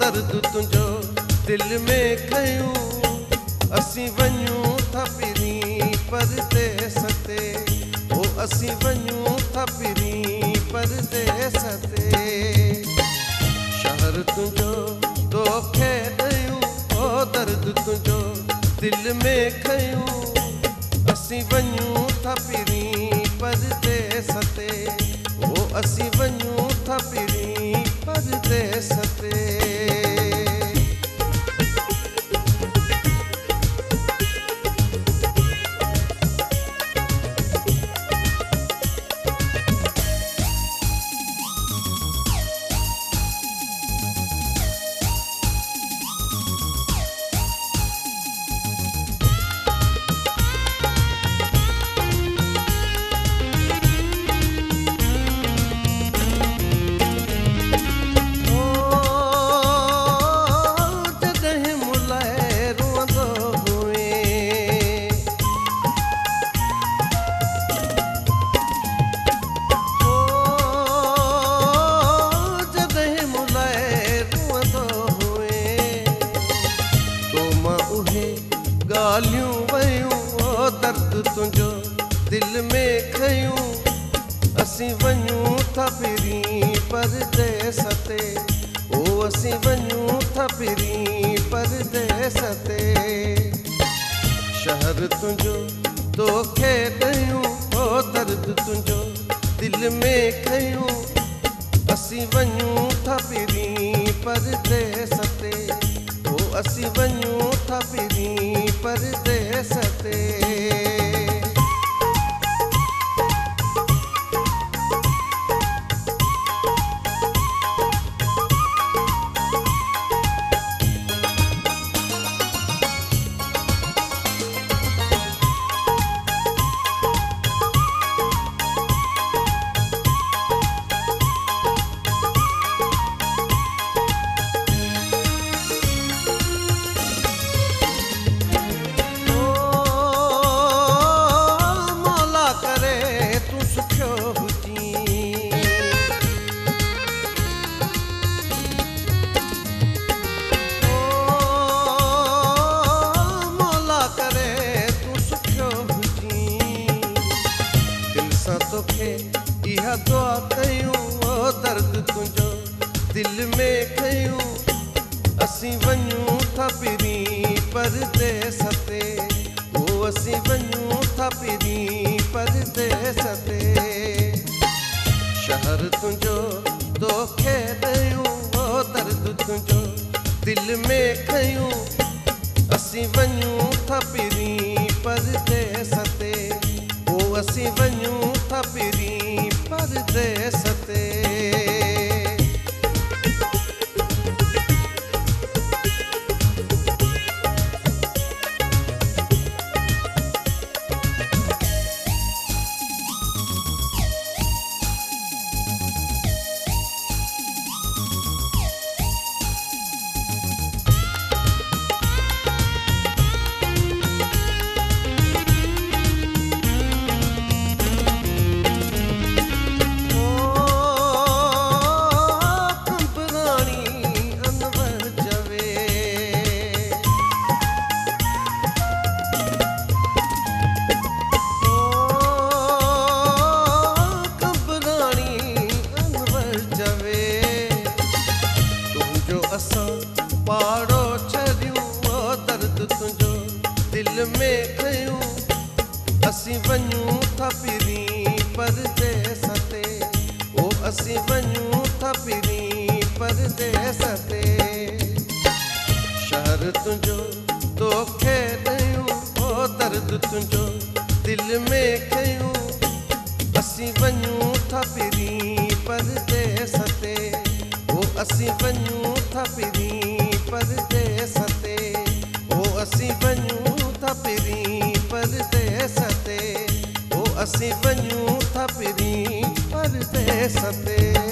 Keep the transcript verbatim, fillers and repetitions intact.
दर्द तुंहिंजो दिल में खयूं असीं वञूं था पिरी परदेस ते ओ असीं वञूं था पिरी परदेस ते शहर तुंहिंजो तोखे ॾियूं ओ दर्द तुंहिंजो दिल में खयूं असीं वञूं था पिरी परदेस ते ओ असीं वञूं था पिरी परदेस ते ॻाल्हियूं वयूं ओ दर्द तुंहिंजो दिल में खयूं असीं वञूं था पिरी परदेस ते ओ असीं वञूं था पिरी परदेस ते शहर तुंहिंजो तोखे ॾियूं ओ दर्द तुंहिंजो दिल में खयूं असीं वञूं था पिरी परदेस ते ओ असीं वञूं था पिरी परदेस ते इहा दुआ कयूं ओ दर्द तुंहिंजो दिल में खयूं असीं वञूं था पिरी परदेस ते ओ असीं वञूं था पिरी परदेस ते शहर तुंहिंजो तोखे ॾियूं ओ दर्द तुंहिंजो दिल में खयूं असीं वञूं था पिरी परदेस ते ओ असीं वञूं था पिरी परदेस ते पाड़ो छॾियूं ओ दर्द तुंहिंजो दिल में खयूं असीं वञूं था पिरी परदेस ते ओ असीं वञूं था पिरी परदेस ते शहर तुंहिंजो तोखे ॾियूं ओ दर्द तुंहिंजो दिल में खयूं असीं वञूं था पिरी परदेस ते ओ असीं वञूं था पिरी परदेस ते ओ असीं वञूं था पिरी परदेस ते ओ असीं वञूं था पिरी परदेस ते